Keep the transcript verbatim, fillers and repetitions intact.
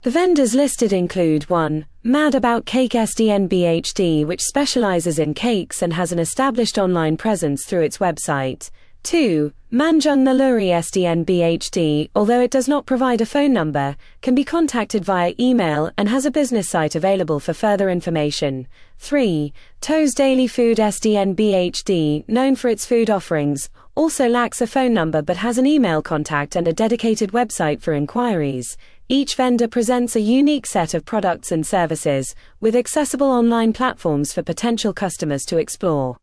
The vendors listed include one. Mad About Cake S D N B H D, which specializes in cakes and has an established online presence through its website. two. Manjung Naluri S D N B H D, although it does not provide a phone number, can be contacted via email and has a business site available for further information. three. Toes Daily Food S D N B H D, known for its food offerings, also lacks a phone number but has an email contact and a dedicated website for inquiries. Each vendor presents a unique set of products and services, with accessible online platforms for potential customers to explore.